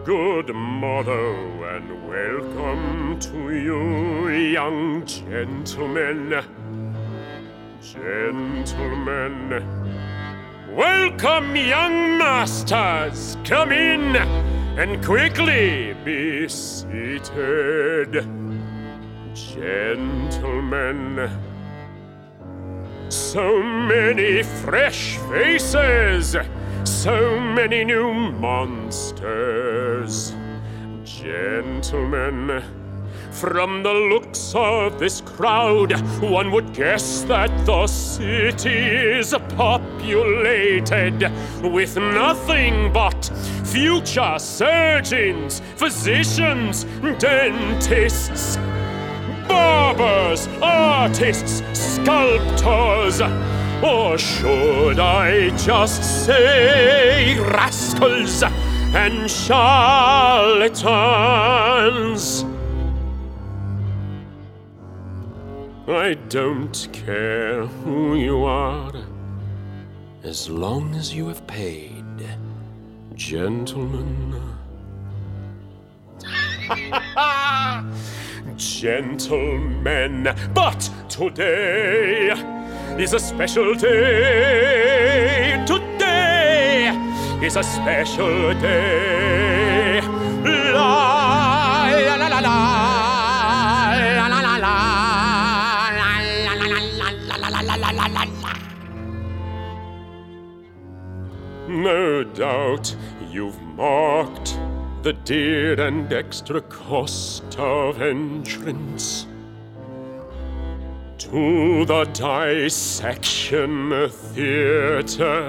good motto, and welcome to you, young gentlemen. Gentlemen. Welcome, young masters. Come in and quickly be seated. Gentlemen. So many fresh faces. So many new monsters. Gentlemen, from the looks of this crowd, one would guess that the city is populated with nothing but future surgeons, physicians, dentists, barbers, artists, sculptors, or should I just say rascals and charlatans? I don't care who you are, as long as you have paid, gentlemen. Gentlemen, but today is a special day. Today is a special day. La la la la la. No doubt you've marked the dear and extra cost of entrance to the dissection theater.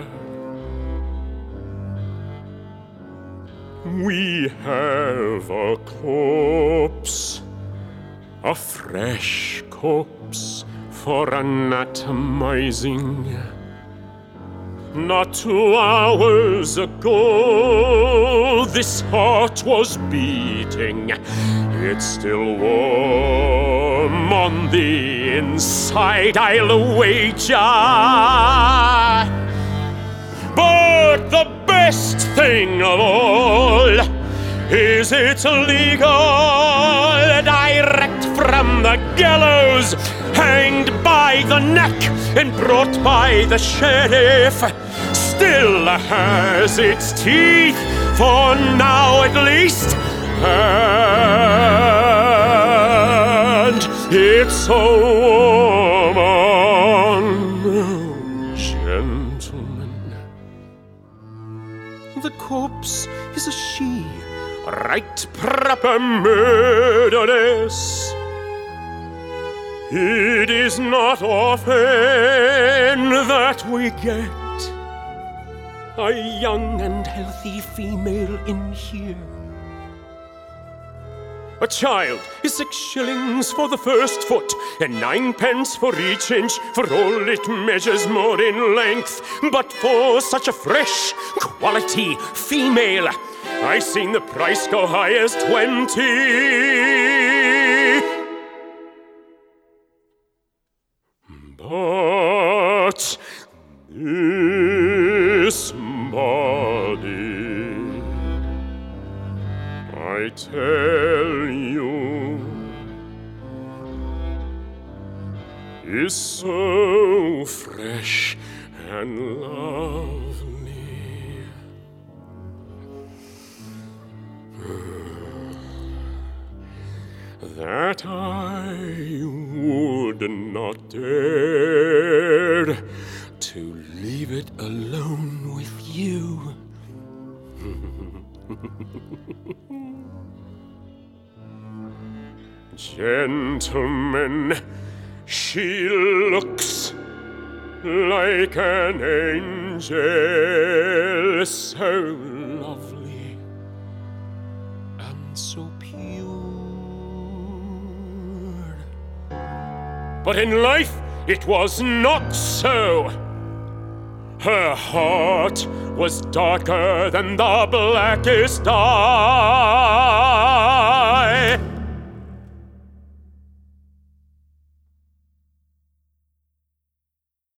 We have a corpse, a fresh corpse for anatomizing. Not 2 hours ago, this heart was beating. It's still warm on the inside, I'll wager. But the best thing of all is it's legal, direct from the gallows, hanged by the neck and brought by the sheriff. Still has its teeth, for now at least, and it's a woman. Gentlemen, the corpse is a she, right proper murderess. It is not often that we get a young and healthy female in here. A child is 6 shillings for the first foot, and 9 pence for each inch, for all it measures more in length. But for such a fresh, quality female, I seen the price go high as 20. But this body, I tell you, is so fresh and lovely. That I would not dare to leave it alone with you. Gentlemen, she looks like an angel, so lovely and so pure. But in life, it was not so. Her heart was darker than the blackest dark.